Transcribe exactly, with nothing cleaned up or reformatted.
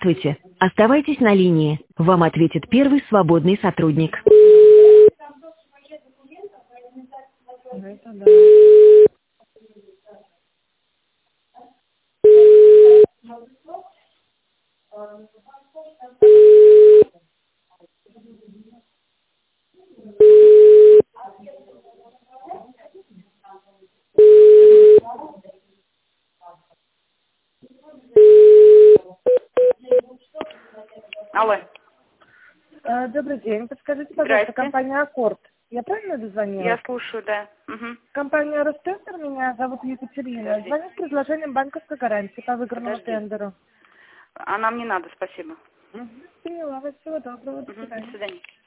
Здравствуйте. Оставайтесь на линии. Вам ответит первый свободный сотрудник. Это да. Алло. Э, Добрый день. Подскажите, пожалуйста, Здрасте. компания «Аккорд». Я правильно дозвонилась? Я слушаю, да. Угу. Компания «Ростендер», меня зовут Екатерина. Подожди. Звоню с предложением банковской гарантии по выигранному Подожди. тендеру. А нам не надо, спасибо. Угу. Поняла вас. Всего доброго. До Угу. До свидания. свидания.